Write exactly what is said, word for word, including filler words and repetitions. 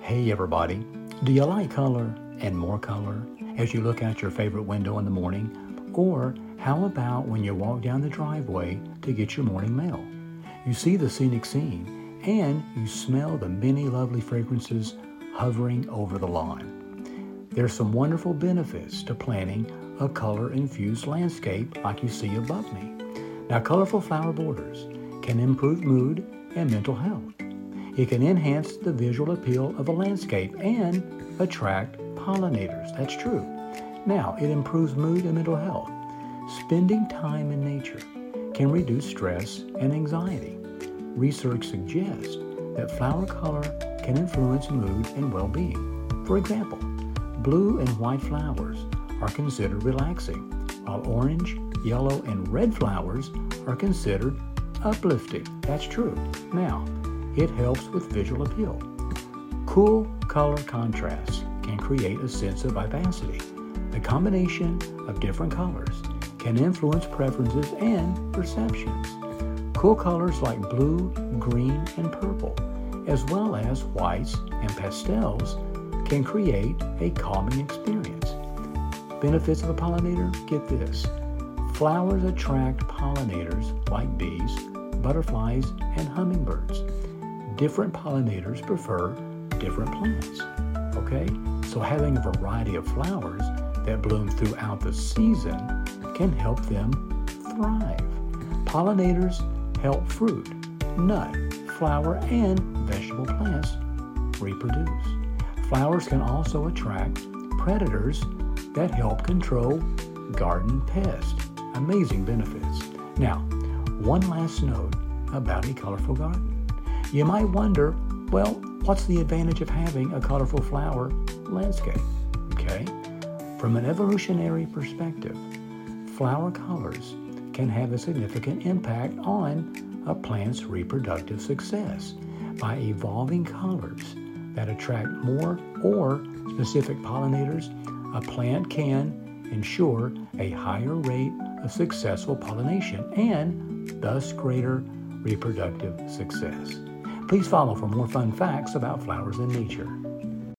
Hey everybody, do you like color and more color as you look out your favorite window in the morning? Or how about when you walk down the driveway to get your morning mail? You see the scenic scene and you smell the many lovely fragrances hovering over the lawn. There's some wonderful benefits to planting a color-infused landscape like you see above me. Now, colorful flower borders can improve mood and mental health. It can enhance the visual appeal of a landscape and attract pollinators. That's true. Now, it improves mood and mental health. Spending time in nature can reduce stress and anxiety. Research suggests that flower color can influence mood and well-being. For example, blue and white flowers are considered relaxing, while orange, yellow, and red flowers are considered uplifting. That's true. Now, it helps with visual appeal. Cool color contrasts can create a sense of vivacity. The combination of different colors can influence preferences and perceptions. Cool colors like blue, green, and purple, as well as whites and pastels, can create a calming experience. Benefits of a pollinator? Get this. Flowers attract pollinators like bees, butterflies, and hummingbirds. Different pollinators prefer different plants, okay? So having a variety of flowers that bloom throughout the season can help them thrive. Pollinators help fruit, nut, flower, and vegetable plants reproduce. Flowers can also attract predators that help control garden pests. Amazing benefits. Now, one last note about a colorful garden. You might wonder, well, what's the advantage of having a colorful flower landscape? Okay, from an evolutionary perspective, flower colors can have a significant impact on a plant's reproductive success. By evolving colors that attract more or specific pollinators, a plant can ensure a higher rate of successful pollination and thus greater reproductive success. Please follow for more fun facts about flowers in nature.